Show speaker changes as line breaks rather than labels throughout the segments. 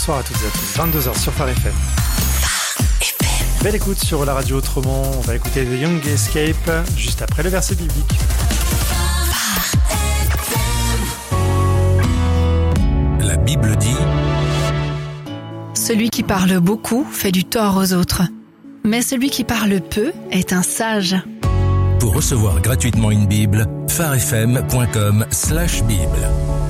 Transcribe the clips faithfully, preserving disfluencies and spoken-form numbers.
bonsoir à toutes et à tous, vingt-deux heures sur Phare F M. Belle écoute sur la radio autrement, on va écouter The Young Escape juste après le verset biblique.
La Bible dit:
celui qui parle beaucoup fait du tort aux autres, mais celui qui parle peu est un sage.
Pour recevoir gratuitement une Bible, pharefm point com slash Bible.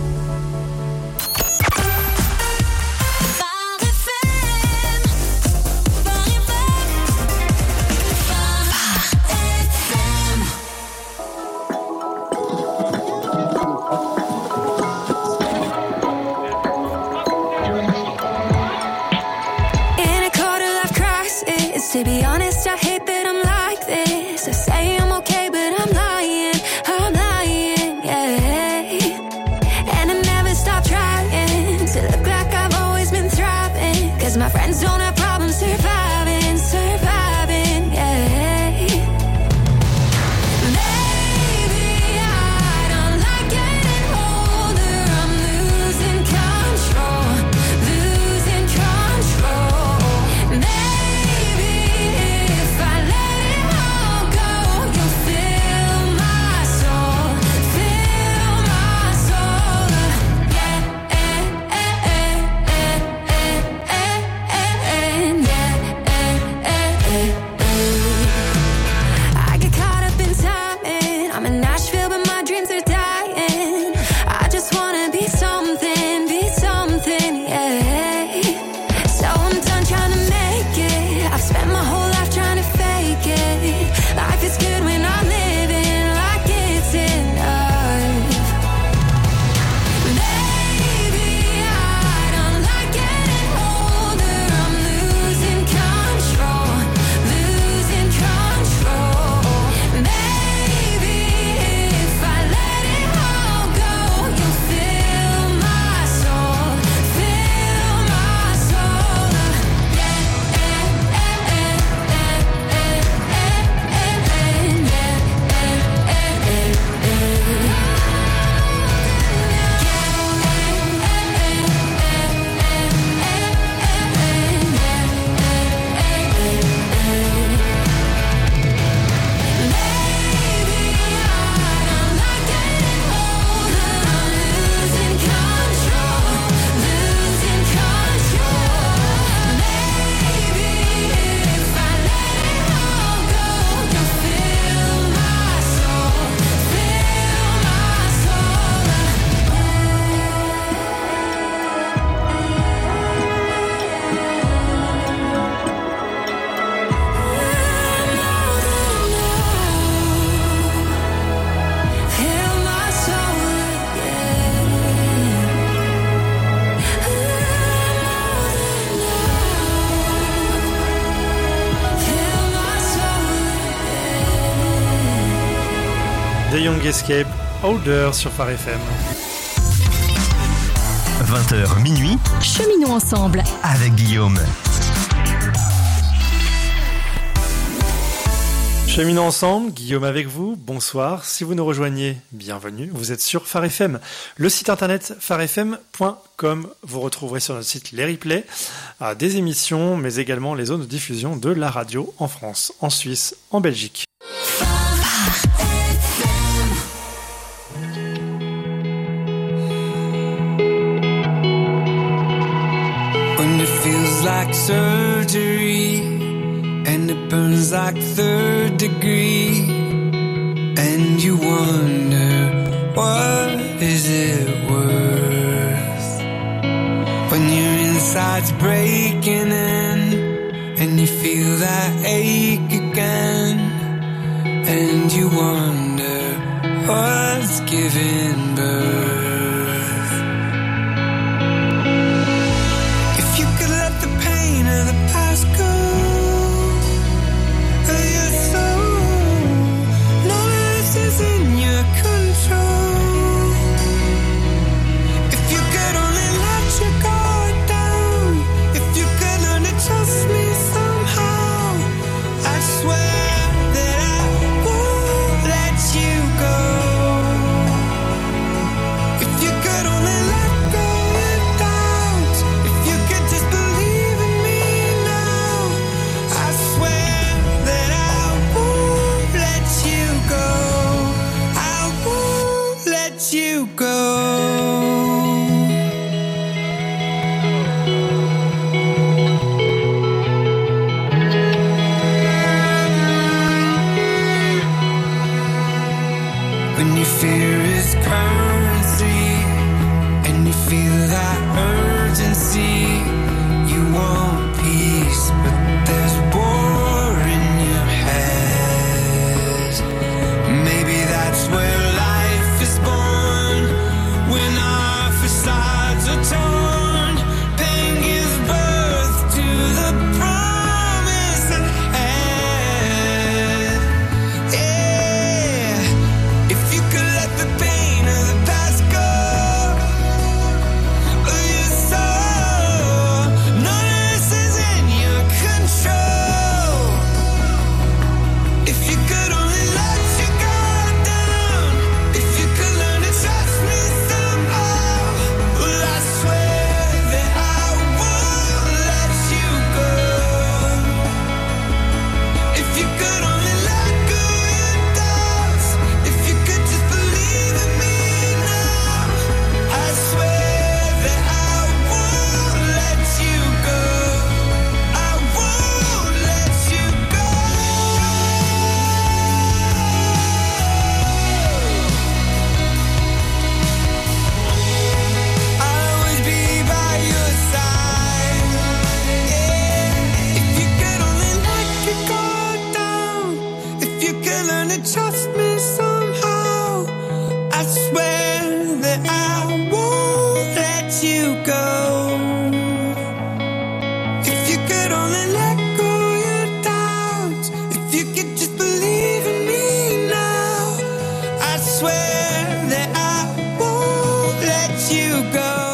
To be honest, I hate that I'm like this. I say I'm okay, but I'm lying, I'm lying, yeah. And I never stop trying to look like I've always been thriving. Cause my friends don't have problems surviving, surviving, yeah. Maybe I don't like getting older. I'm losing control, losing control. Maybe
The Young Escape, Older sur Phare F M.
vingt heures minuit,
Cheminons ensemble
avec Guillaume.
Cheminons ensemble, Guillaume avec vous, bonsoir. Si vous nous rejoignez, bienvenue, vous êtes sur Phare F M. Le site internet pharefm point com, vous retrouverez sur notre site les replays euh, des émissions, mais également les zones de diffusion de la radio en France, en Suisse, en Belgique.
When it feels like surgery and it burns like third degree, and you wonder, what is it worth? When your inside's breaking in and you feel that ache again, and you wonder, what's giving birth? If you could let the pain of the past go, is in your control. If you could only let your guard down, if you could learn to trust me somehow, I swear that I won't let you go. let you go.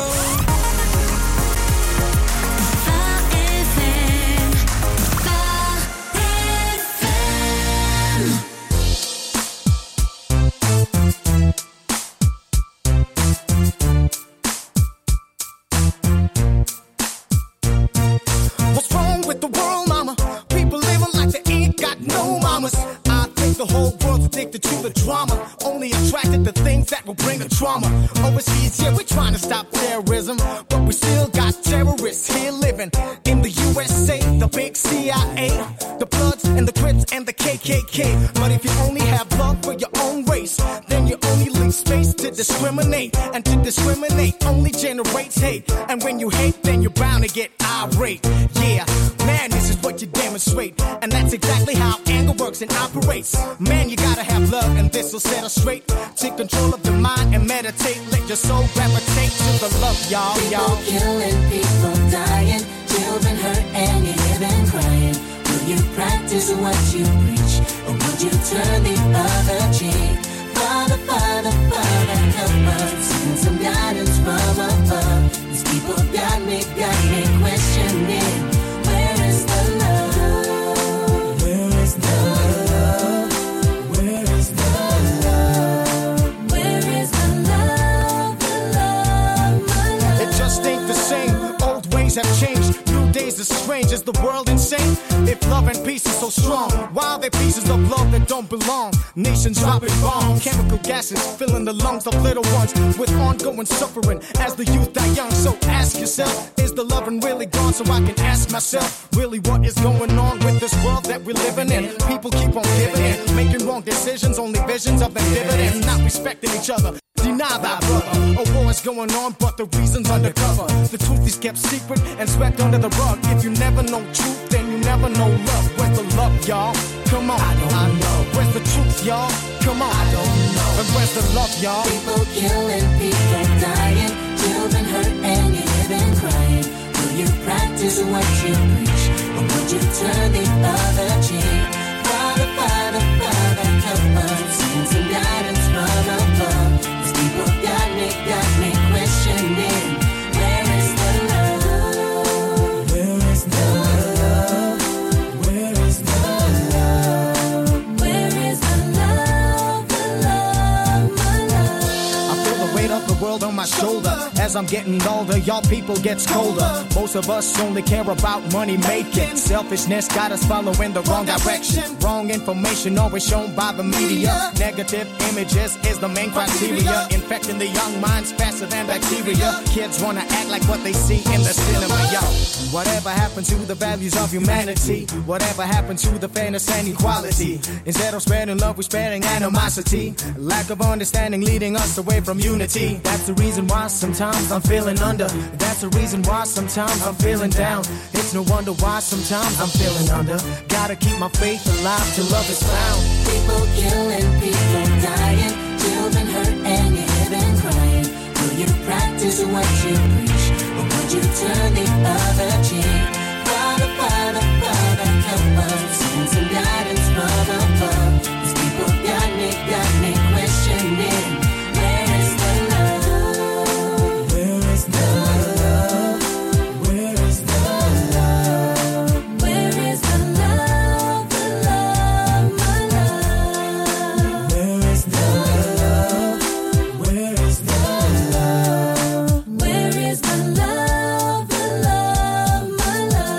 Trauma. Overseas, yeah, we're trying to stop terrorism, but we still got terrorists here living in the U S A, the big C I A, the Bloods and the Crips and the K K K. But if you only have love for your own race, then you only leave space to discriminate, and to discriminate only generates hate. And when you hate, then you're bound to get irate. Yeah, man, this is what you demonstrate, and that's exactly how anger works and operates. Man, you gotta have love, and this will set us straight. Take control of the mind and meditate. Let your soul gravitate to the love, y'all, y'all.
People killing, people dying, children hurt and you hear them crying. Will you practice what you preach, or would you turn the other cheek? Father, Father, Father, help us. Send some guidance from above. These people got me, got me questioning. Where is the love? Where is the love? Where is the love? Where is the love, the love, my love?
It just ain't the same. Old ways have changed. New days are strange. Is the world insane? If love and peace is so strong, why are there pieces of love that don't belong? Nations dropping bombs, chemical gases filling the lungs of little ones with ongoing suffering as the youth die young. So ask yourself, is the loving really gone? So I can ask myself, really what is going on with this world that we're living in? People keep on giving in, making wrong decisions, only visions of their dividends, not respecting each other. Deny thy brother. A war is going on, but the reason's undercover. The truth is kept secret and swept under the rug. If you never know truth, then you never know love. Where's the love, y'all? Come on, I don't I know. Where's the truth, y'all? Come on, I don't know. And where's the love, y'all?
People killing, people dying, children hurt and you hear them crying. Will you practice what you preach, or would you turn the other cheek? Father, Father, Father, help us. Send some guidance from above. These people got me, got me questioning. Where is the love? Where is the love? Where is the love? Where is the love, the love, my love?
I feel the weight of the world on my shoulder. As I'm getting older, y'all people gets colder. Most of us only care about money making. Selfishness got us following the wrong direction. Wrong information always shown by the media. Negative images is the main criteria. Infecting the young minds faster than bacteria. Kids wanna act like what they see in the cinema, yo. Whatever happened to the values of humanity? Whatever happened to the fairness and equality? Instead of spreading love, we're spreading animosity. Lack of understanding leading us away from unity. That's the reason why sometimes I'm feeling under. That's the reason why sometimes I'm feeling down. It's no wonder why sometimes I'm feeling under. Gotta keep my faith alive till love is found.
People killing, people dying, children hurt and you hear them crying. Will you practice what you preach, or would you turn the other cheek? Father, Father, Father, help us. Send some guidance from above. These people got me, got me questioning. Where is the love? Where is the love? Where is the love? Where is the love, the love, my love? Where is the love? Where is the love? Where is the love, the love, my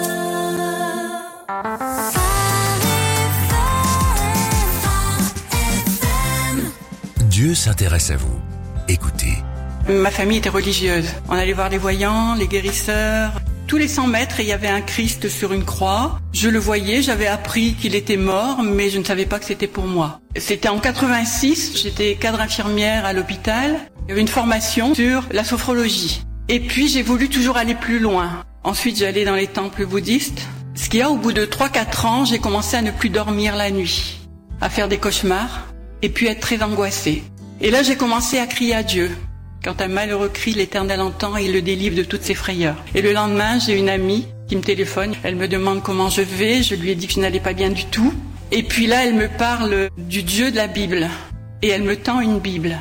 love?
Dieu s'intéresse à vous. Écoutez.
Ma famille était religieuse. On allait voir les voyants, les guérisseurs. Tous les cent mètres, il y avait un Christ sur une croix. Je le voyais, j'avais appris qu'il était mort, mais je ne savais pas que c'était pour moi. C'était en quatre-vingt-six, j'étais cadre infirmière à l'hôpital. Il y avait une formation sur la sophrologie. Et puis j'ai voulu toujours aller plus loin. Ensuite, j'allais dans les temples bouddhistes. Ce qu'il y a, au bout de trois quatre ans, j'ai commencé à ne plus dormir la nuit, à faire des cauchemars, et puis être très angoissée. Et là, j'ai commencé à crier à Dieu. Quand un malheureux crie, l'Éternel entend et il le délivre de toutes ses frayeurs. Et le lendemain, j'ai une amie qui me téléphone. Elle me demande comment je vais. Je lui ai dit que je n'allais pas bien du tout. Et puis là, elle me parle du Dieu de la Bible. Et elle me tend une Bible.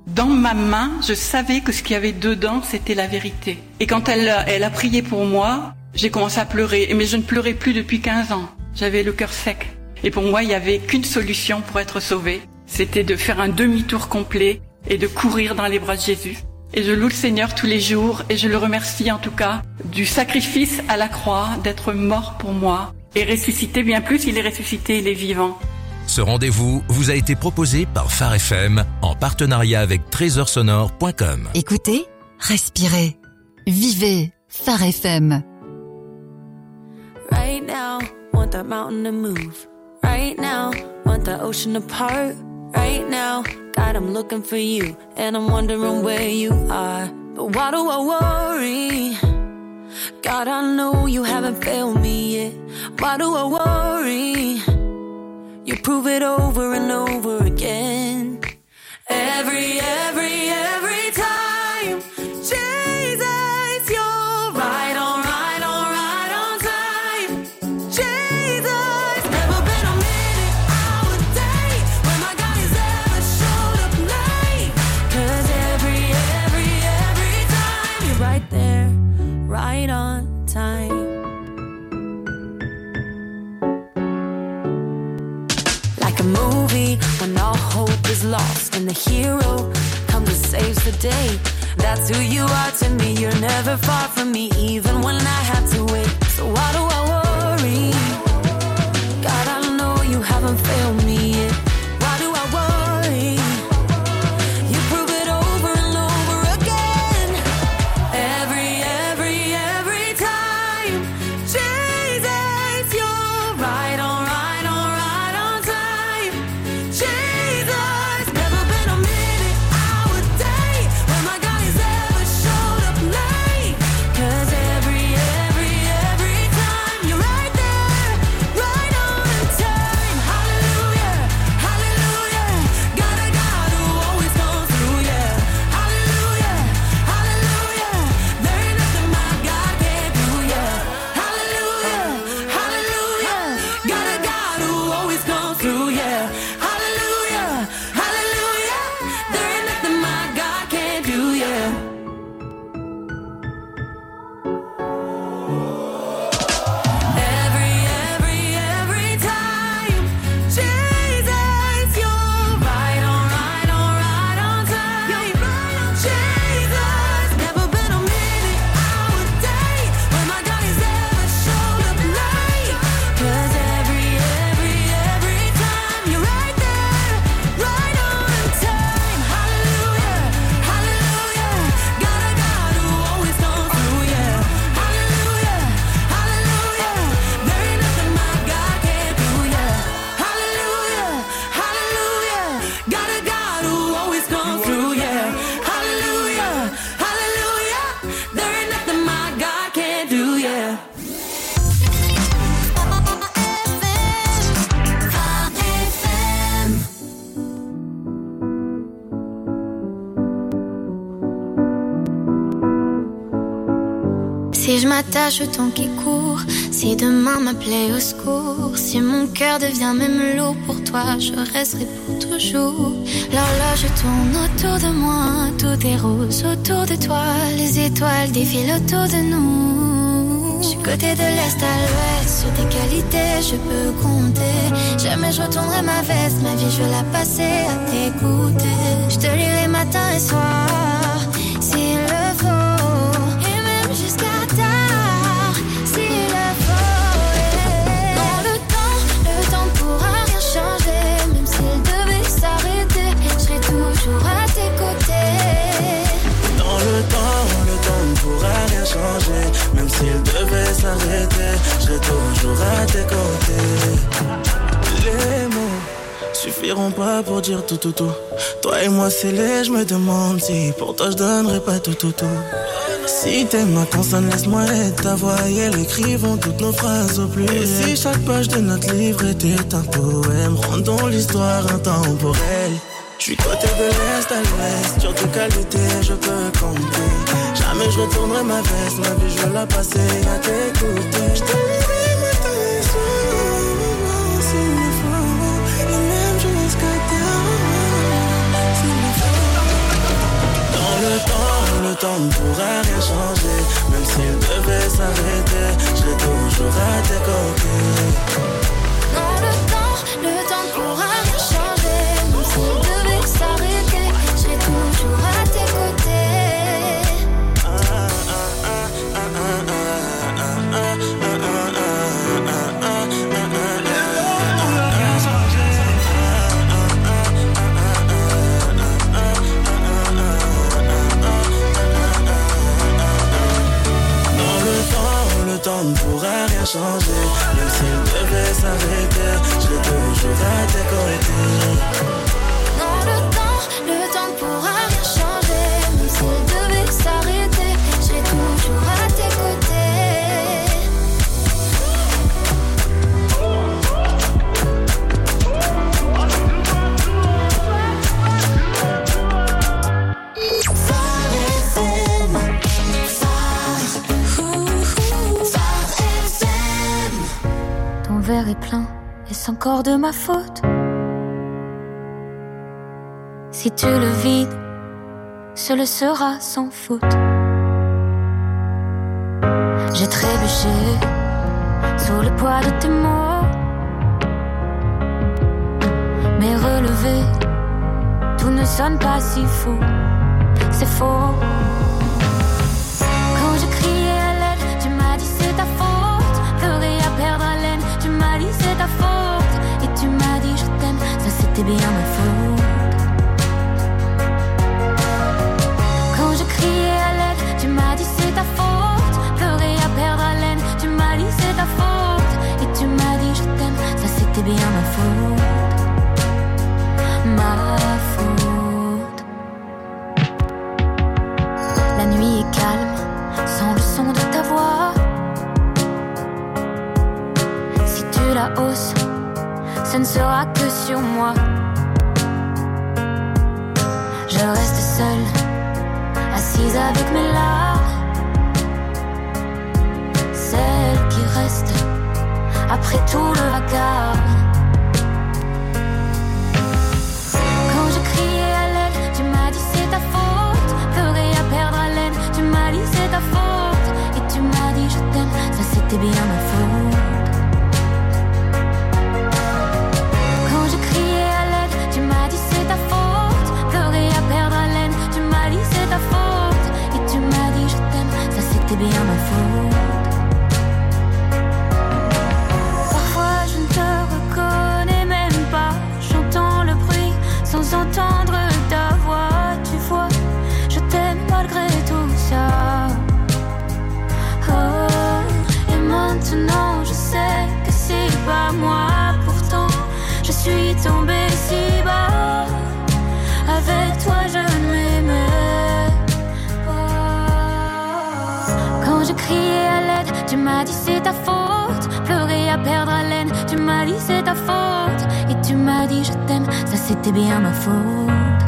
Dans ma main, je savais que ce qu'il y avait dedans, c'était la vérité. Et quand elle, elle a prié pour moi, j'ai commencé à pleurer. Mais je ne pleurais plus depuis quinze ans. J'avais le cœur sec. Et pour moi, il n'y avait qu'une solution pour être sauvée. C'était de faire un demi-tour complet et de courir dans les bras de Jésus. Et je loue le Seigneur tous les jours et je le remercie en tout cas du sacrifice à la croix, d'être mort pour moi et ressuscité. Bien plus, il est ressuscité, il est vivant.
Ce rendez-vous vous a été proposé par Phare F M en partenariat avec trésor sonore point com.
Écoutez, respirez, vivez Phare F M.
Right now, want that mountain to move. Right now, want that ocean to part. Right now, God, I'm looking for you, and I'm wondering where you are. But why do I worry? God, I know you haven't failed me yet. Why do I worry? You prove it over and over again. Every, every, every time. Jesus, you're right on, right on, right on time. Jesus, never been a minute, hour, day when my God has ever showed up late. 'Cause every, every, every time you're right there, right on time. Like a movie when all hope is lost and the hero comes and saves the day. That's who you are to me. You're never far from me, even when I have to wait. So why do I worry? God, I know you haven't failed me yet. Why do I worry? You prove it over and over again. Every, every, every time. Jesus, you're right on, right on, right on time. Jesus, never been a minute, hour, day when my God has ever showed up late. 'Cause every, every, every time you're right there, right on time. Hallelujah, hallelujah. God, I God who always comes through, yeah. Hallelujah, hallelujah. There ain't nothing my God can't do, yeah. Hallelujah, hallelujah. God, I God who always comes through, yeah. Hallelujah, hallelujah. There ain't nothing my God can't do, yeah. Every, every, every time. Jesus, you're right on, right on, right on time. Jesus, never been a minute, hour, day when my God has ever showed up late. 'Cause every, every, every time you're right there, right on time. Hallelujah, hallelujah. God, I God who always comes through, yeah. Hallelujah, hallelujah. There ain't nothing my God can't do, yeah. Hallelujah, hallelujah. God, I God who always comes through, yeah. Hallelujah, hallelujah. There ain't nothing my God can't do, yeah.
Si je m'attache au temps qui court, si demain m'appelait au secours, si mon cœur devient même lourd pour toi, je resterai pour toujours. L'horloge tourne autour de moi, tout est rose autour de toi, les étoiles défilent autour de nous. Je suis côté de l'est à l'ouest, sur tes qualités je peux compter. Jamais je retournerai ma veste, ma vie je vais la passer à t'écouter. Je te lirai matin et soir, s'il le faut, et même jusqu'à tard, s'il le faut. Yeah. Non, le temps, le temps ne pourra rien changer, même s'il devait s'arrêter, je serai toujours à tes côtés.
Dans le temps, le temps ne pourra rien changer. Même s'il devait s'arrêter, je serai toujours à tes côtés. Les mots suffiront pas pour dire tout tout tout. Toi et moi scellés, je me demande si pour toi je donnerais pas tout tout tout. Si t'aimes ma consonne, laisse-moi être ta voix et elle écrivons toutes nos phrases au pluriel. Et si chaque page de notre livre était un poème, rendons l'histoire intemporelle. Je suis côté de l'est à l'ouest, sur tes qualités je peux compter. Jamais je retournerai ma veste, ma vie je vais la passer à t'écouter. Je t'aimerai matin et soir, s'il le faut, et même jusqu'à tard, s'il le faut. temps ne pourra rien changer. Même s'il devait s'arrêter, je serai toujours à tes côtés.
Non, le temps, le temps ne pourra rien changer. Même s'il devait s'arrêter, je serai toujours à tes côtés.
Le temps ne pourra rien changer. Même s'il devait s'arrêter, je serai toujours à tes côtés.
Non, le temps, le temps ne pourra rien changer. Même s'il devait s'arrêter, je serai toujours à tes
Ton verre est plein, est-ce encore de ma faute? Si tu le vides, ce le sera sans faute. J'ai trébuché sous le poids de tes mots, mais relevé, tout ne sonne pas si faux. C'est faux. Quand je criais à l'aide, tu m'as dit c'est ta faute. Pleurer à perdre haleine, tu m'as dit c'est ta faute. Et tu m'as dit je t'aime, ça c'était bien ma faute. Quand je criais à l'aide, tu m'as dit c'est ta faute. Pleurer à perdre haleine, tu m'as dit c'est ta faute. Et tu m'as dit je t'aime, ça c'était bien ma faute. Ma faute. La nuit est calme, sans le son de ta voix. Si tu la hausses, ce ne sera que sur moi. Je reste seule, assise avec mes larmes, celle qui reste après tout le vacarme. Quand je criais à l'aide, tu m'as dit c'est ta faute. Pleurer à perdre haleine, tu m'as dit c'est ta faute. Et tu m'as dit je t'aime, ça c'était bien ma faute. Quand je criais à l'aide, tu m'as dit c'est ta faute. Pleurer à perdre haleine, tu m'as dit c'est ta faute. Et tu m'as dit je t'aime, ça c'était bien ma faute. Parfois je ne te reconnais même pas. J'entends le bruit sans entendre ta voix. Tu vois, je t'aime malgré tout ça. Oh, et maintenant je sais que c'est pas moi. Pourtant je suis tombée si bas. Avec toi je ne m'aimais pas. Quand je criais à l'aide, tu m'as dit c'est ta faute. Pleurer à perdre haleine, tu m'as dit c'est ta faute. Et tu m'as dit je t'aime, ça c'était bien ma faute.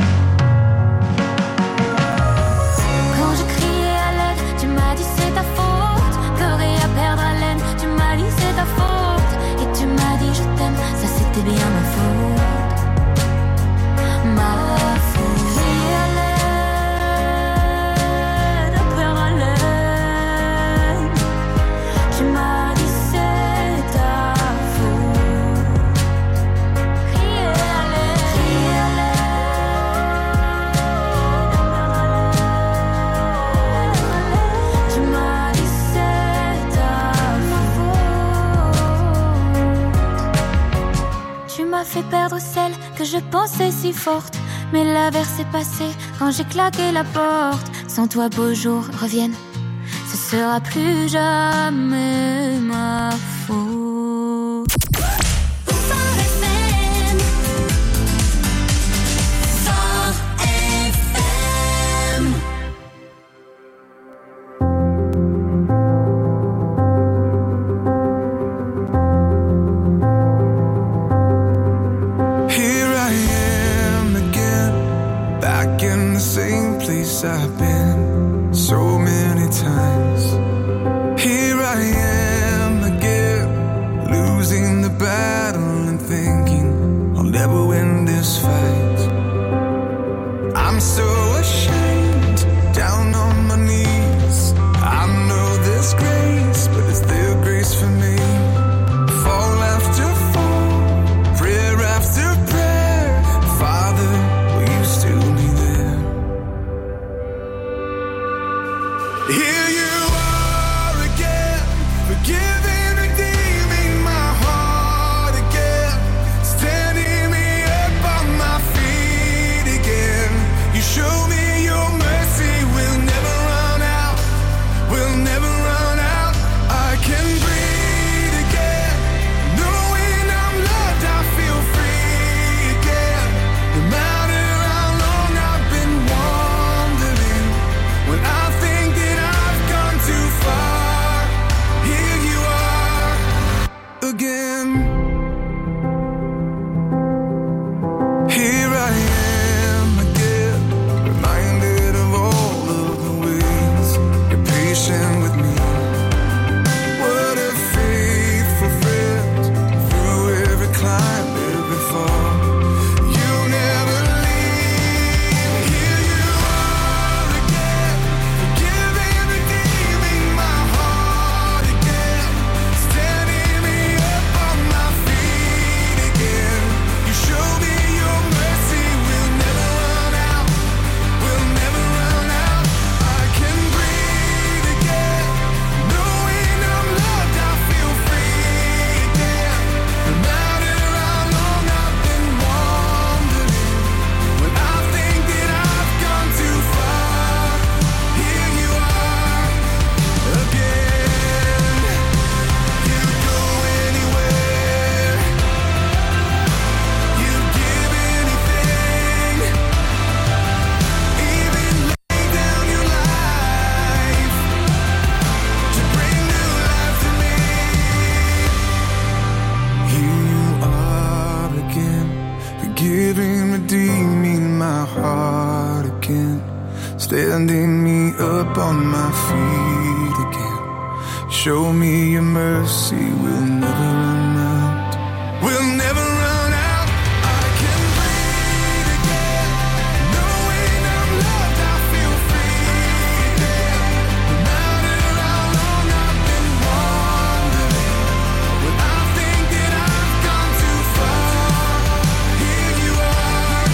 Quand je criais à l'aide, tu m'as dit c'est ta faute. Pleurer à perdre haleine, tu m'as dit c'est ta faute. Et tu m'as dit je t'aime, ça c'était bien ma faute. Ma faute. Crier à l'aide, à perdre haleine, tu m'as dit c'est ta faute. Crier à l'aide, crier à l'aide, à perdre haleine, tu m'as dit c'est ta faute. Tu m'as fait perdre celle que je pensais si forte. Mais l'averse est passée quand j'ai claqué la porte. Sans toi beaux jours reviennent, ce sera plus jamais ma faute.
I've been so many times. Here I am again, losing the battle and thinking I'll never win this fight. I'm so ashamed, down on my Here you are again, forgiving, redeeming my heart again, standing me up on my feet again. You show me your mercy will never run out, will never run out. I can breathe again, knowing I'm loved, I feel free again. No matter how long I've been wandering, when I think that I've gone too far, here you are again. Here I am again, reminded of all of the ways you're patient with me. What a faithful friend, through every climb, every fall, you never leave. Here you are again, forgiving, redeeming my heart again, standing me up on my feet again. You show me your mercy will never run out, will never run out. I can breathe again, knowing I'm loved, I feel free again. No matter how long I've been wandering, when I think that I've gone too far, here you are again. You'd go anywhere, you'd give anything, even lay down your life to bring new life to me. Here you are again, forgiving, redeeming my heart again, standing me up on my feet again. Show me your mercy will never run out, will never run out. I can breathe again, knowing I'm loved, I feel free again. No matter how long I've been wandering, when I think that I've gone too far, here you are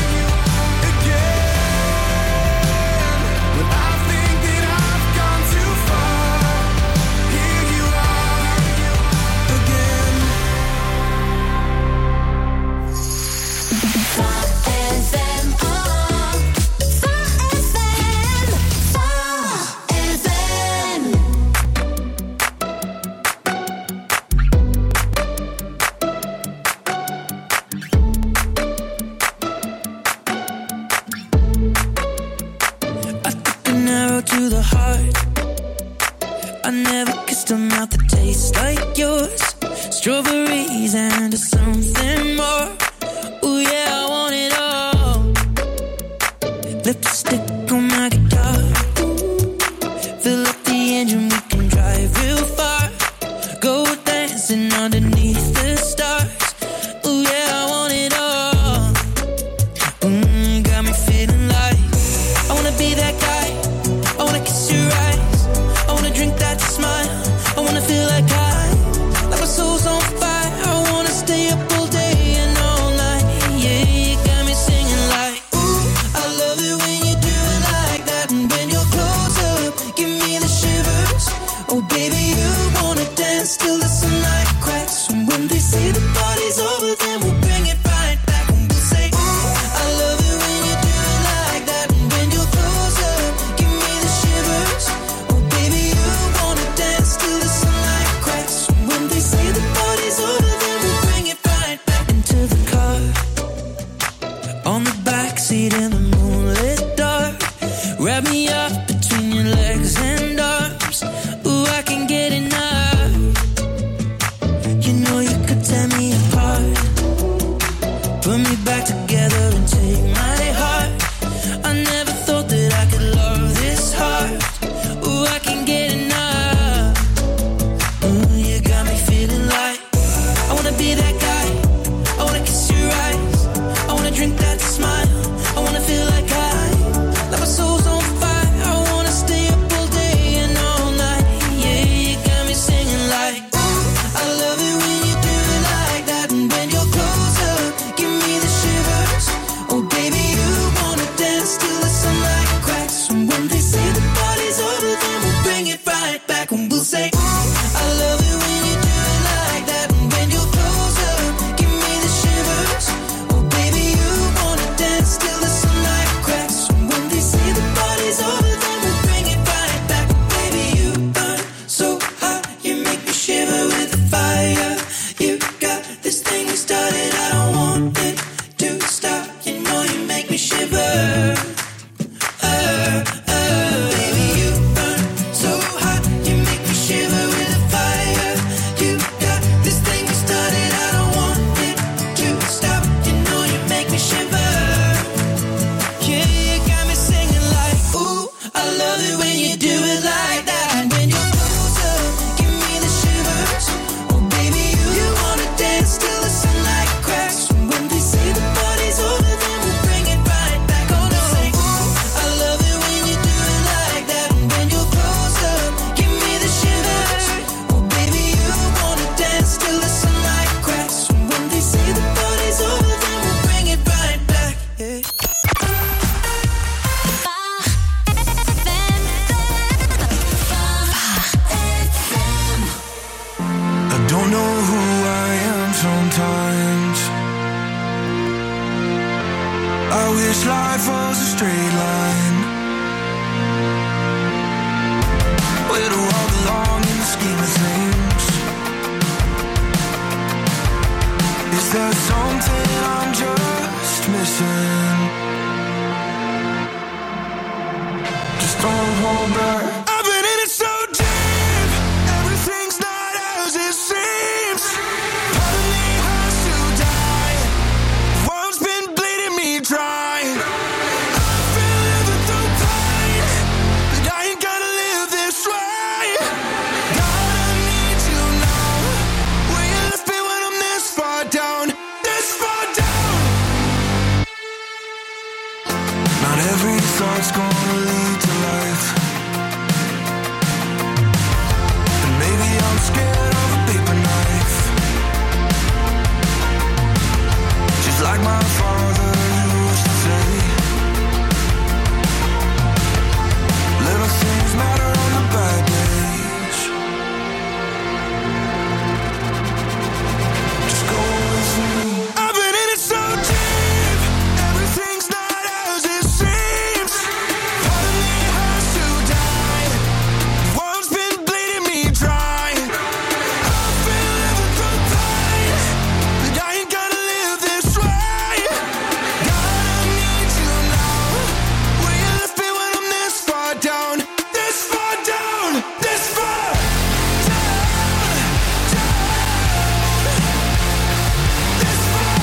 again. When I think that I've gone too far, here you are again.
I took an arrow to the heart. I never kissed a mouth that tastes like yours. Strawberries and something more. Ooh yeah, I want it all. Lipstick on my guitar. Fill up the engine, we can drive real far. Go dancing underneath the stars. Ooh yeah, I want it all. Mm, got me feeling like I wanna be that guy. I wanna kiss your eyes. I wanna drink that smile. I wanna feel like I, like my soul's on fire. I wanna stay up all day and all night. Yeah, you got me singing like, ooh, I love it when you do it
life was a straight line. Where do I belong in the scheme of things? Is there something I'm just missing? Just don't hold back. I've been in it so deep, everything's not as it seems. Part of me has to die. The world's been bleeding me dry. I feel living through pain, but I ain't gonna live this way. God, I need you now. Will you lift me when I'm this far down, this far down? Not every thought's gonna lead to life. And maybe I'm scared of a paper knife. Just like my father used to say, little things matter on the bad days. Just go with me. I've been in it so deep, everything's not as it seems. Part of me has to die. The world's been bleeding me dry. I've been living through pain, but I ain't gonna live this way. God, I need you now. Will you lift me when I'm this far down, this far down, this far down, down, this far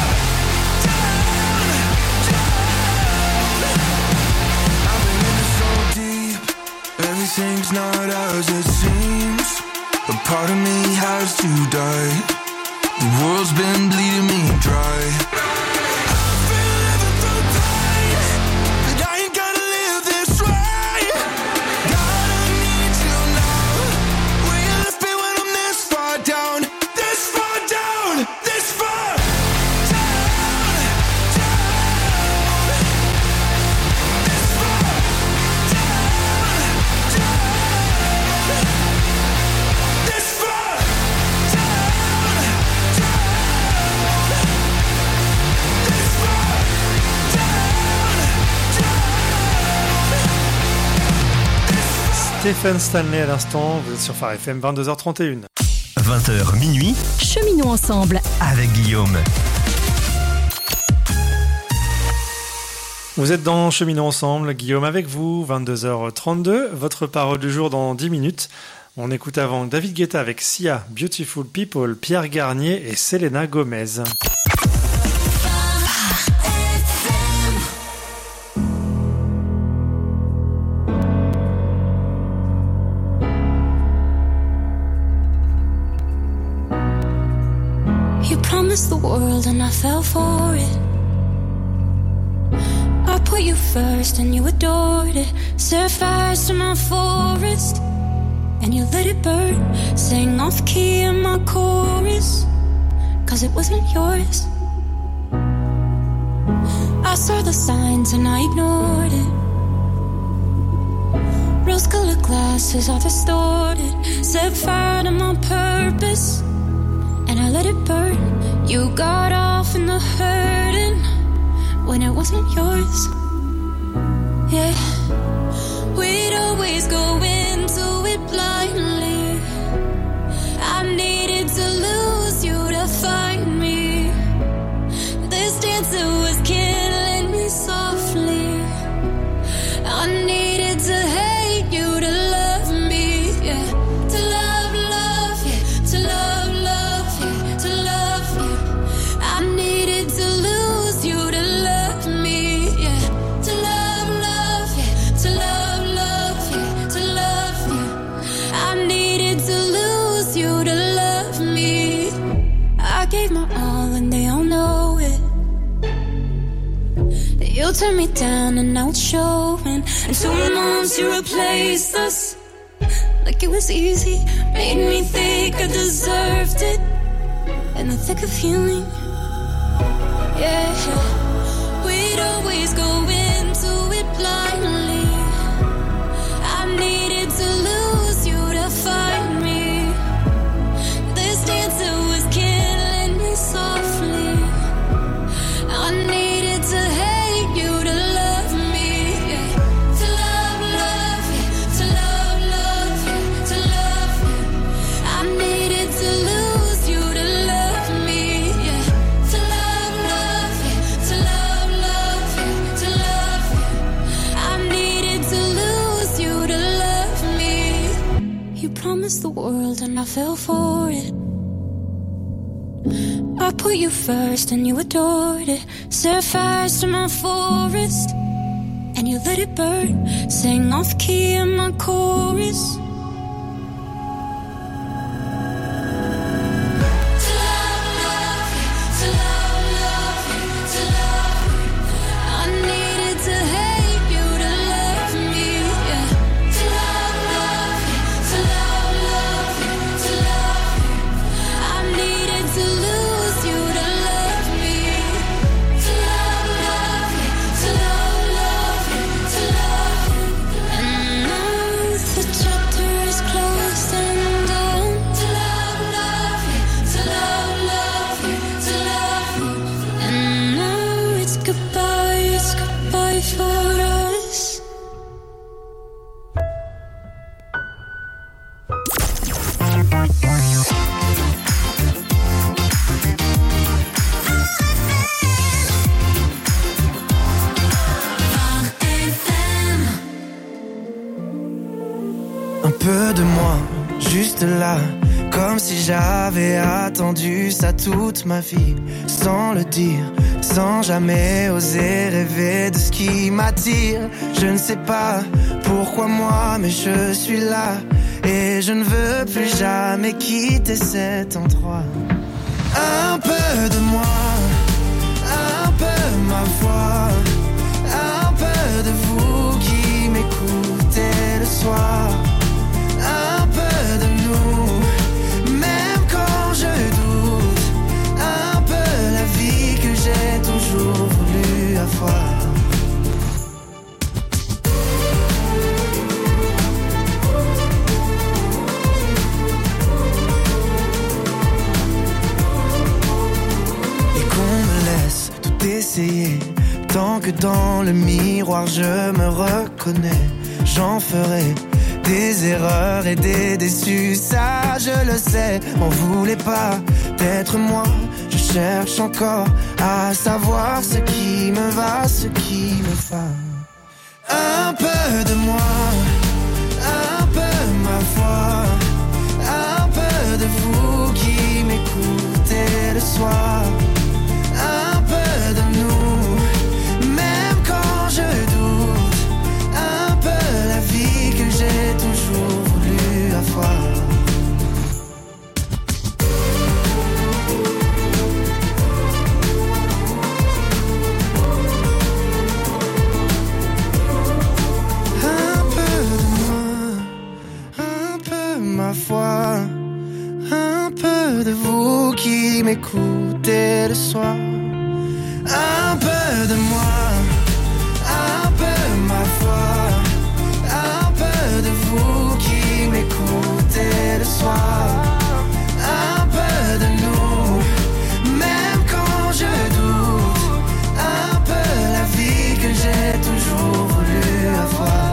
down, down. I've been in it so deep, everything's not as it seems. A part of me has to die. The world's been bleeding me dry. I've been living through pain, but I ain't gonna live this way. God, I need you now. Will you lift me when I'm this far down, this far down, this far down, down, this far down, down, this far down,
Stephen Stanley à l'instant, vous êtes sur Phare F M, vingt-deux heures trente et une.
vingt heures minuit
Cheminons ensemble.
avec Guillaume.
Vous êtes dans Cheminons ensemble, Guillaume avec vous, vingt-deux heures trente-deux. Votre parole du jour dans dix minutes. On écoute avant David Guetta avec Sia, Beautiful People, Pierre Garnier et Selena Gomez.
You promised the world and I fell for it. I put you first and you adored it. Set fires to my forest and you let it burn. Sang off key in my chorus, cause it wasn't yours. I saw the signs and I ignored it. Rose colored glasses are distorted. Set fire to my purpose and I let it burn. You got off in the hurting when it wasn't yours. Yeah, we'd always go into it blindly. I needed to lose you to find me. This dancer was killing me softly. I needed to hate you to love me. Yeah, to love, love, yeah, to love, love, yeah, to love you. I needed to lose you to love me. Yeah, to love, love, yeah, to love, love, yeah, to love you. I needed to lose you to love me. I gave my all and they all know it. You turned me down and now it's showing. And two months you replaced us like it was easy. Made me think I deserved it in the thick of healing. Yeah, we'd always go into it blindly. I needed to lose you to find me. This dancer was killing me softly. I needed to hate you to love promised the world and I fell for it. I put you first and you adored it. Set fires to my forest and you let it burn. Sang off key in my chorus.
Là, comme si j'avais attendu ça toute ma vie, sans le dire, sans jamais oser rêver de ce qui m'attire. Je ne sais pas pourquoi moi, mais je suis là et je ne veux plus jamais quitter cet endroit. Un peu de moi, un peu ma voix, un peu de vous qui m'écoutez le soir. Un peu de nous, même quand je doute, un peu la vie que j'ai toujours voulu avoir. Et qu'on me laisse tout essayer, tant que dans le miroir je me reconnais, j'en ferai des erreurs et des déçus, ça je le sais. On voulait pas d'être moi, je cherche encore à savoir ce qui me va, ce qui me va. Un peu de moi, un peu ma voix, un peu de vous qui m'écoutez le soir. Un peu de nous, même quand je doute, un peu la vie que j'ai toujours voulu avoir. Un peu de moi, un peu ma foi, un peu de vous qui m'écoutez le soir. Un peu de moi, un peu ma foi, un peu de vous qui m'écoutez le soir. Un peu de nous, même quand je doute, un peu la vie que j'ai toujours voulu avoir.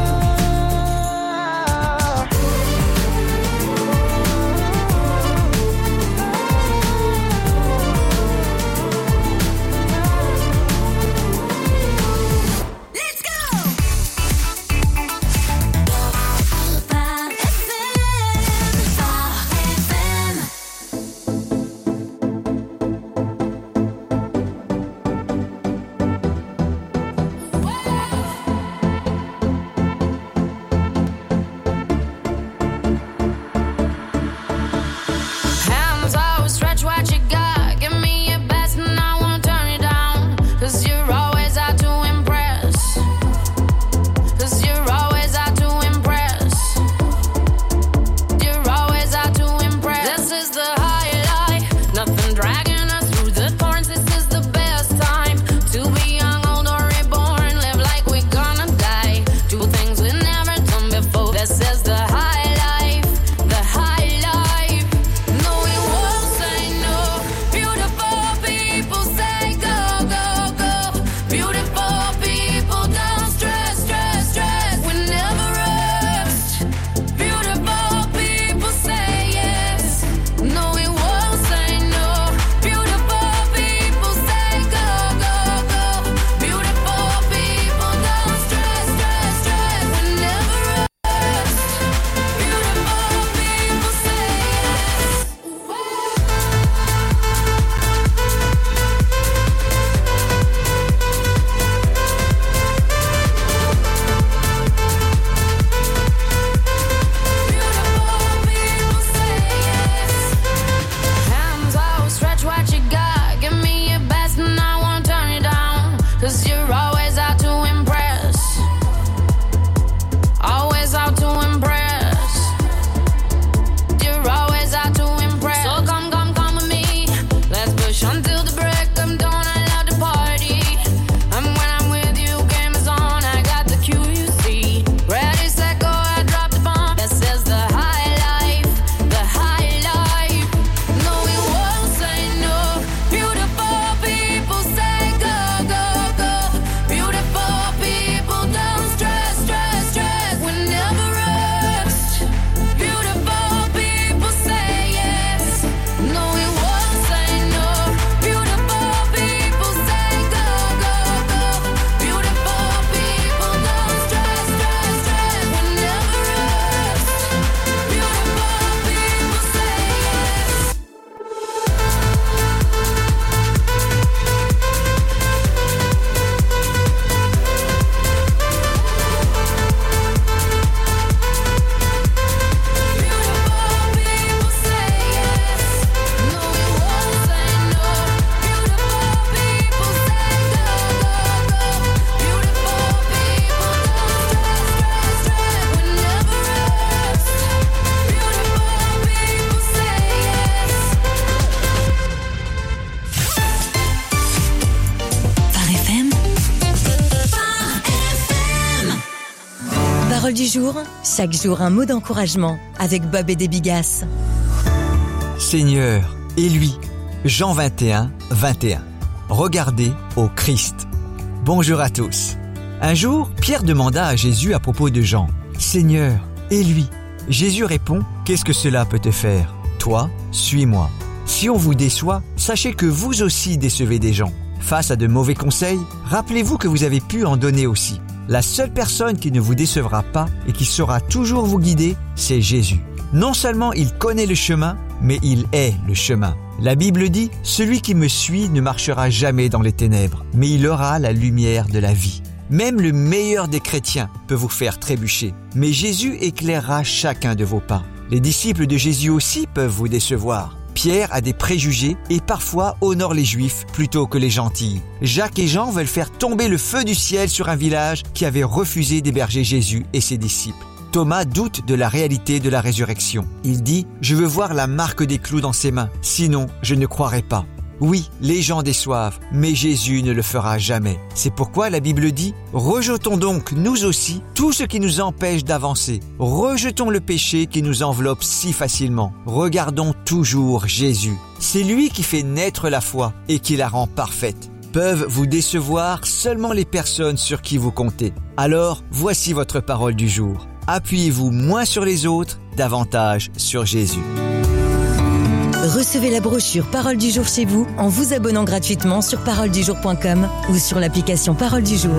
Parole du jour, chaque jour un mot d'encouragement avec Bob et des Bigasses.
Seigneur, et lui, Jean vingt et un, vingt et un. Regardez au Christ. Bonjour à tous. Un jour, Pierre demanda à Jésus à propos de Jean, Seigneur, et lui. Jésus répond, qu'est-ce que cela peut te faire? Toi, suis-moi. Si on vous déçoit, sachez que vous aussi décevez des gens. Face à de mauvais conseils, rappelez-vous que vous avez pu en donner aussi. La seule personne qui ne vous décevra pas et qui saura toujours vous guider, c'est Jésus. Non seulement il connaît le chemin, mais il est le chemin. La Bible dit, celui qui me suit ne marchera jamais dans les ténèbres, mais il aura la lumière de la vie. Même le meilleur des chrétiens peut vous faire trébucher, mais Jésus éclairera chacun de vos pas. Les disciples de Jésus aussi peuvent vous décevoir. Pierre a des préjugés et parfois honore les Juifs plutôt que les gentils. Jacques et Jean veulent faire tomber le feu du ciel sur un village qui avait refusé d'héberger Jésus et ses disciples. Thomas doute de la réalité de la résurrection. Il dit « Je veux voir la marque des clous dans ses mains, sinon je ne croirai pas ». Oui, les gens déçoivent, mais Jésus ne le fera jamais. C'est pourquoi la Bible dit « Rejetons donc, nous aussi, tout ce qui nous empêche d'avancer. Rejetons le péché qui nous enveloppe si facilement. Regardons toujours Jésus. C'est lui qui fait naître la foi et qui la rend parfaite. Peuvent vous décevoir seulement les personnes sur qui vous comptez. Alors, voici votre parole du jour. Appuyez-vous moins sur les autres, davantage sur Jésus.
Recevez la brochure Parole du jour chez vous en vous abonnant gratuitement sur parole du jour point com ou sur l'application Parole du jour.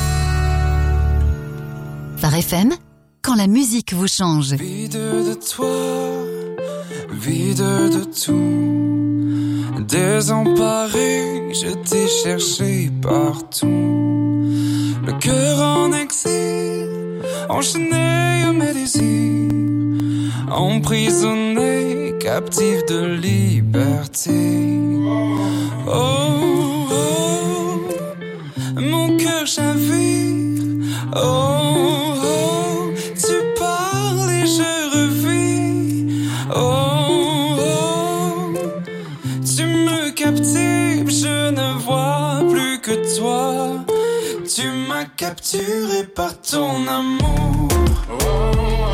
Phare F M, quand la musique vous change.
Vide de toi, vide de tout. Désemparé, je t'ai cherché partout. Le cœur en exil, enchaîné à mes désirs, emprisonné, captif de liberté. Oh, oh, mon cœur chavire. Oh, oh, tu parles et je revis. Oh, oh, tu me captives, je ne vois plus que toi. Tu m'as capturé par ton amour. Oh,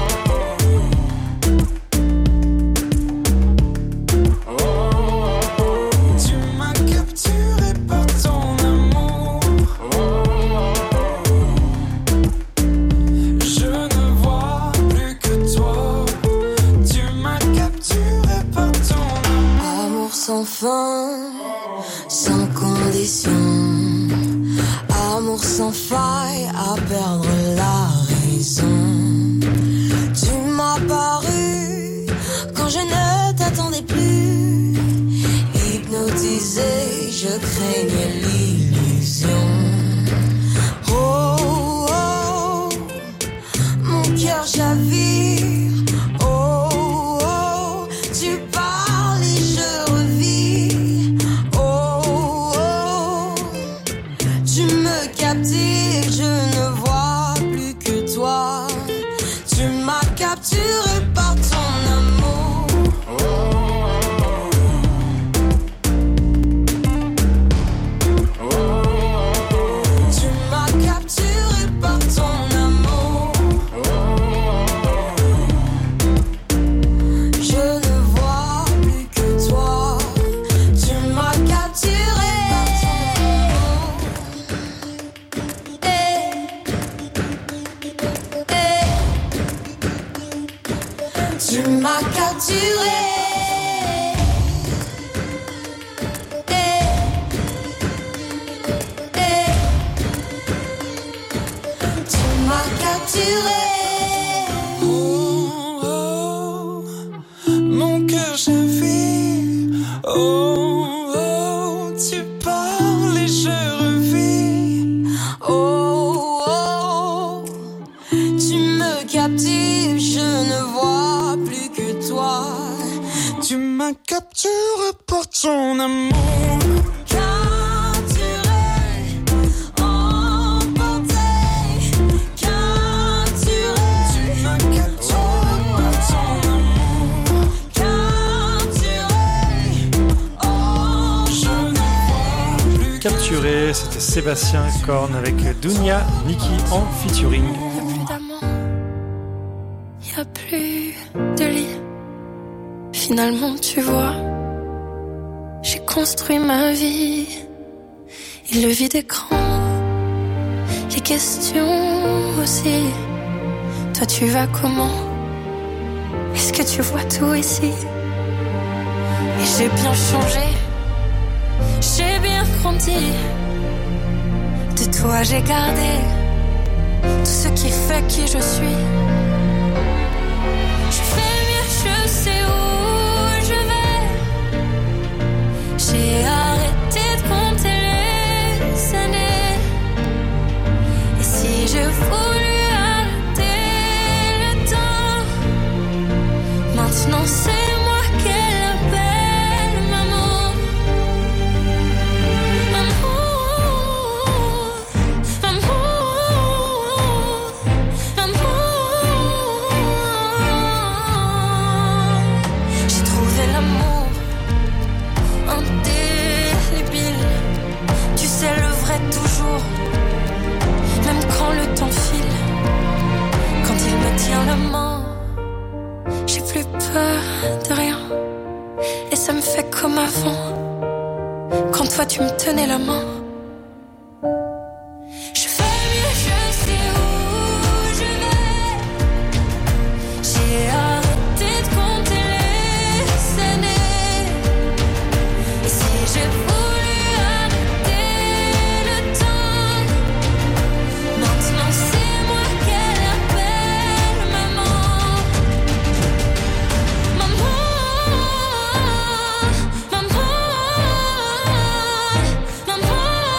sans fin, sans condition, amour sans faille à perdre la raison. Tu m'as paru quand je ne t'attendais plus, hypnotisé, je craignais l'illusion. Oh, oh, mon cœur chavire. Capturé par ton amour. Oh, oh, tu m'as capturé par ton amour. Oh, je ne vois plus que toi. Tu m'as capturé par ton amour. Hey. Hey. Tu m'as capturé. Hey. Hey. Tu m'as capturé.
Oh, oh, mon cœur chavire. Oh, oh, tu parles et je revis.
Oh, oh, tu me captives, je ne vois plus que toi.
Tu m'as capturé par ton amour.
Capturé, c'était Sébastien Korn avec Dunia Nikki en featuring.
Plus d'amour, Finalement, tu vois, j'ai construit ma vie. Et le vide écran, les questions aussi. Toi, tu vas comment? Est-ce que tu vois tout ici? Et j'ai bien changé, j'ai bien grandi. De toi, j'ai gardé tout ce qui fait qui je suis. Je fais mieux, je sais où je vais. J'ai arrêté de compter les années. Et si je voulais arrêter le temps, maintenant c'est moi qu'elle appelle maman. Amour, amour, amour. J'ai trouvé l'amour indélébile. Tu sais le vrai toujours, même quand le temps file. Quand il me tient la main, j'ai plus peur de rien. Et ça me fait comme avant, quand toi tu me tenais la main. Je fais mieux, je sais où je vais. J'ai arrêté de compter les années. Et si j'ai voulu arrêter le temps, maintenant c'est moi qu'elle appelle maman. Maman, maman, maman,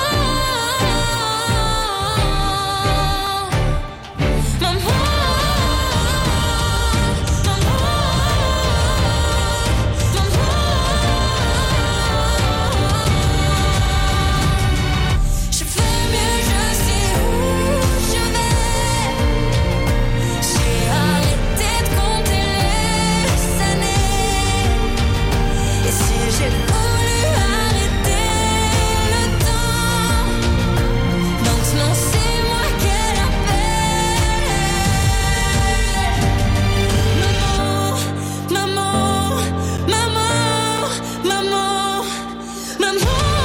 je fais mieux, je sais où je vais. J'ai arrêté de compter les années. Et si j'ai voulu arrêter le temps, maintenant c'est moi qu'elle appelle. Maman, maman, maman, maman, maman.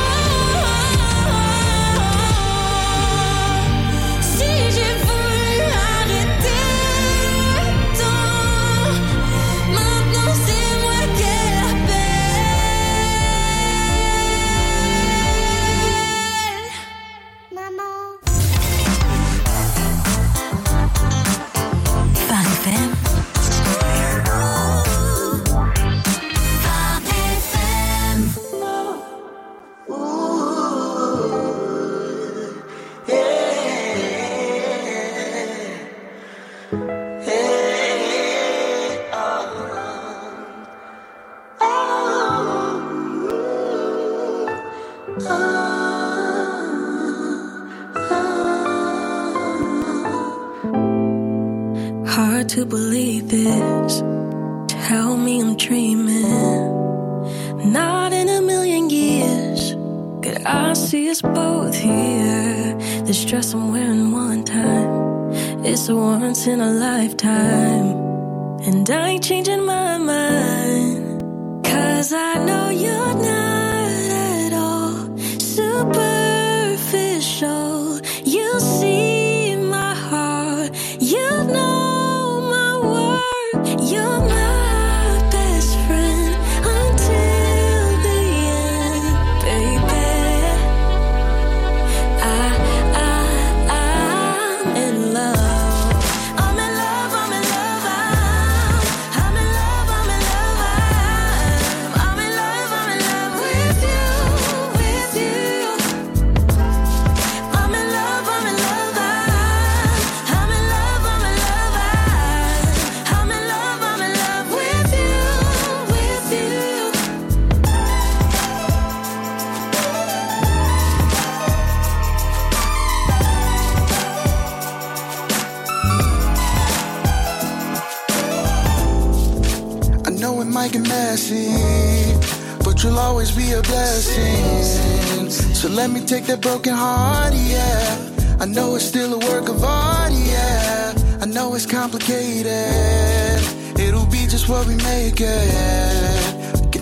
Si j'ai voulu arrêter le temps, maintenant c'est moi qu'elle appelle. Maman.
Phare F M.
Hard to believe this. Tell me I'm dreaming. Not in a million years could I see us both here. This dress I'm wearing one time, it's a once in a lifetime. And I ain't changing my mind, 'cause I know you're not at all superficial. You see my heart, you know my worth. You're my best friend until the end, baby. I, I, I'm in love. I'm in love, I'm in love, I'm, I'm in love, I'm in love, I'm, I'm in love, I'm in love with you, with you. I'm in love, I'm in love, I'm, I'm in love, I'm in love, I'm, I'm in love, I'm in love with you, with you.
I know it might get messy, but you'll always be a blessing. So let me take that broken heart, yeah. I know it's still a work of art, yeah. I know it's complicated. It'll be just what we make it.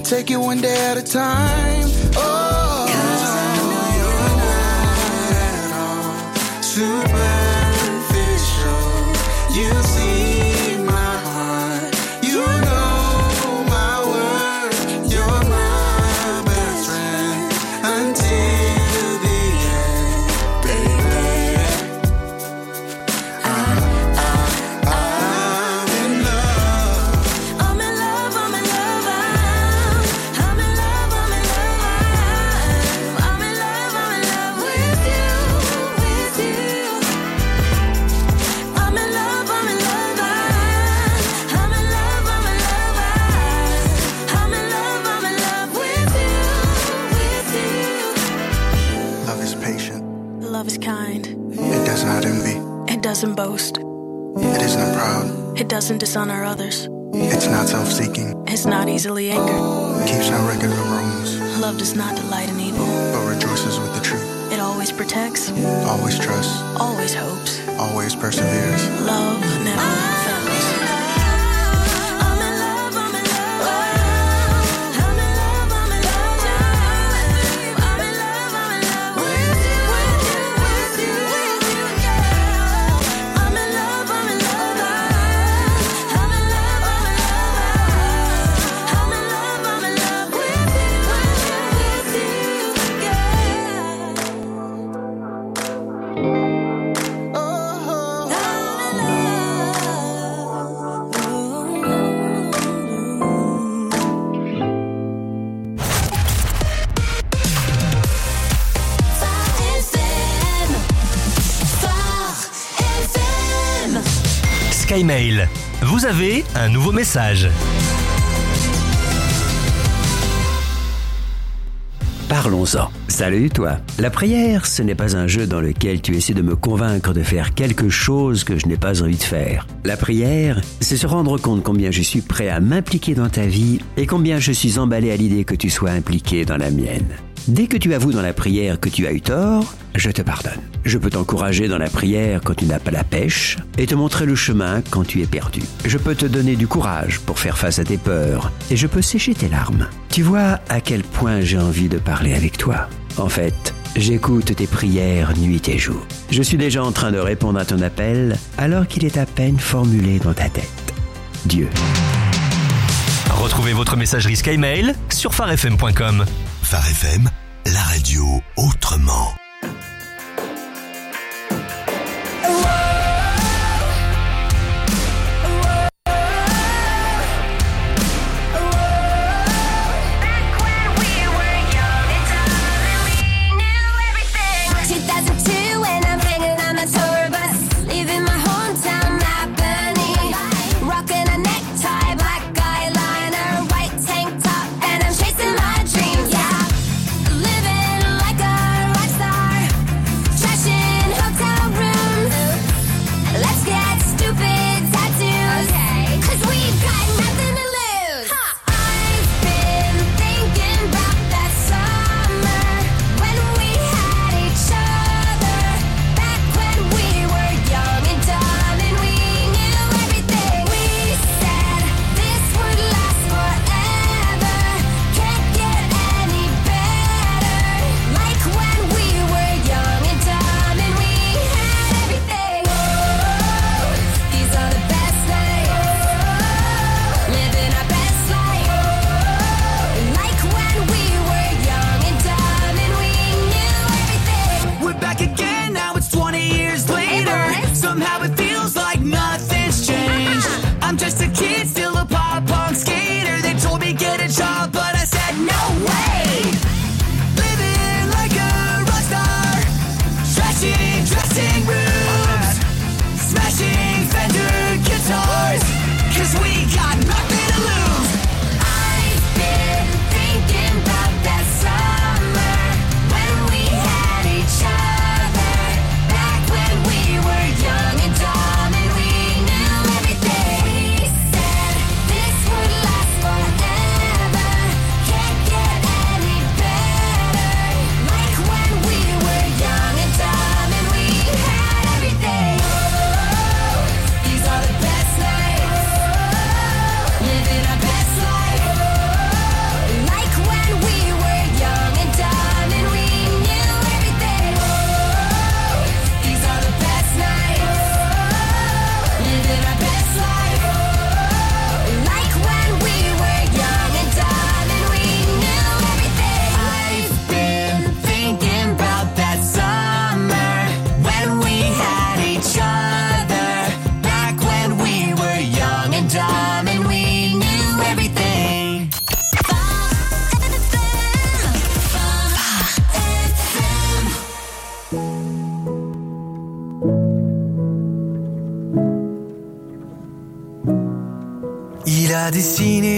take it one day at a time. Oh, 'cause I know you're not at all superficial. You see my heart, you know my word. You're my best friend until the end, baby. I, I, I'm in love.
I'm in love, I'm in love, I'm in love, I'm in love, I'm in love, I'm in love with you, with you. I'm in love, I'm in love, I'm in love, I'm in love, I'm in love, I'm in love with you, with you.
Love is patient.
Love is kind.
It does not envy.
It doesn't boast.
It is not proud.
It doesn't dishonor others.
It's not self-seeking.
It's not easily angered.
Keeps no record of wrongs,
Love does not delight in evil.
but rejoices with the truth.
It always protects,
Always trusts.
always hopes.
Always perseveres.
Love never fails.
I'm in love, I'm in love, I'm in love, I'm in love, I'm in love, I'm in love with you, with you, with you, with you, yeah. I'm in love, I'm in love, I'm in love, I'm in love, I'm in love, I'm in love with you, with you, with you,
Skymail, vous avez un nouveau message.
Parlons-en. Salut toi. La prière, ce n'est pas un jeu dans lequel tu essaies de me convaincre de faire quelque chose que je n'ai pas envie de faire. La prière, c'est se rendre compte combien je suis prêt à m'impliquer dans ta vie et combien je suis emballé à l'idée que tu sois impliqué dans la mienne. Dès que tu avoues dans la prière que tu as eu tort, je te pardonne. Je peux t'encourager dans la prière quand tu n'as pas la pêche et te montrer le chemin quand tu es perdu. Je peux te donner du courage pour faire face à tes peurs et je peux sécher tes larmes. Tu vois à quel point j'ai envie de parler avec toi. En fait, j'écoute tes prières nuit et jour. Je suis déjà en train de répondre à ton appel alors qu'il est à peine formulé dans ta tête. Dieu.
Retrouvez votre messagerie Skymail sur phare f m point com.
Phare F M, la radio autrement.
two thousand two when I'm hanging on the tour bus, leaving my hometown Albany, rocking a necktie, black eyeliner, white tank top, and I'm chasing my dreams. Yeah, living like a rock star.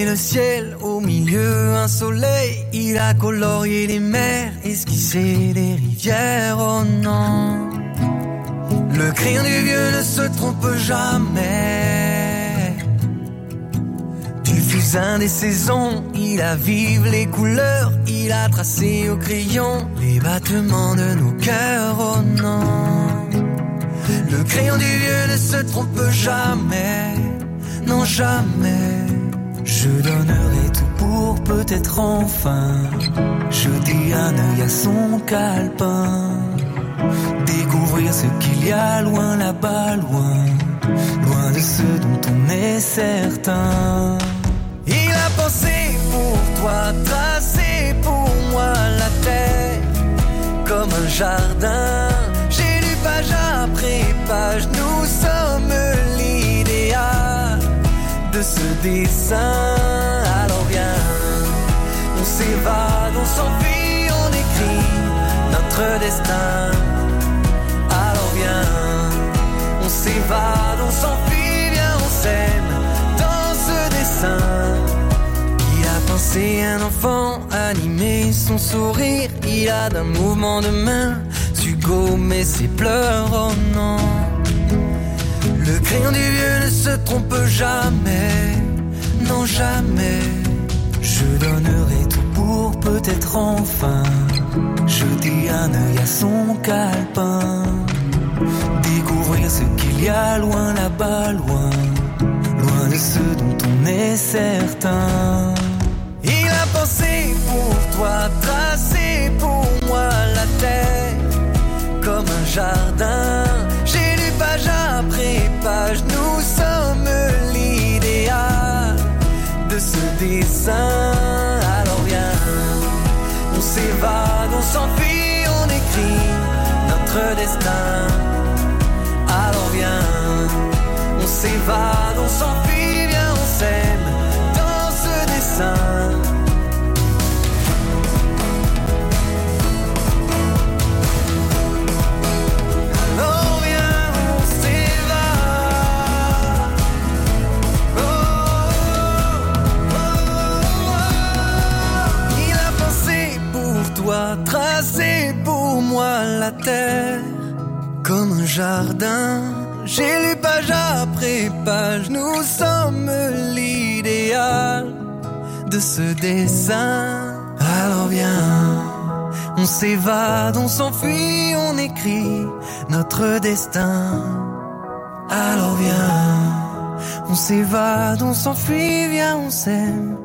le ciel, au milieu un soleil. Il a colorié les mers, esquissé les rivières, oh non. Le crayon du vieux ne se trompe jamais. Du fusain des saisons, il a vive les couleurs. Il a tracé au crayon les battements de nos cœurs, oh non. Le crayon du vieux ne se trompe jamais, non jamais. Je donnerai tout pour peut-être enfin jeter un œil à son calepin, découvrir ce qu'il y a loin là-bas, loin, loin de ce dont on est certain. Il a pensé pour toi, tracé pour moi la terre comme un jardin. J'ai lu page après page, nous sommes l'idéal de ce dessin. Alors viens, on s'évade, on s'enfuit, on écrit notre destin. Alors viens, on s'évade, on s'enfuit, viens, on s'aime dans ce dessin. Il a pensé un enfant, animé son sourire. Il a d'un mouvement de main su gommer ses pleurs, oh non. Le crayon du vieux ne se trompe jamais, non jamais. Je donnerai tout pour peut-être enfin jeter un œil à son calepin, découvrir ce qu'il y a loin là-bas, loin, loin de ce dont on est certain. Il a pensé pour toi, tracé pour moi la terre comme un jardin. J'ai lu page après page, nous sommes l'idéal de ce dessin. Alors viens, on s'évade, on s'enfuit, on écrit notre destin. Alors viens, on s'évade, on s'enfuit, viens, on s'aime dans ce dessin. Tracé pour moi la terre comme un jardin. J'ai lu page après page, nous sommes l'idéal de ce dessin. Alors viens, on s'évade, on s'enfuit, on écrit notre destin. Alors viens, on s'évade, on s'enfuit, viens, on s'aime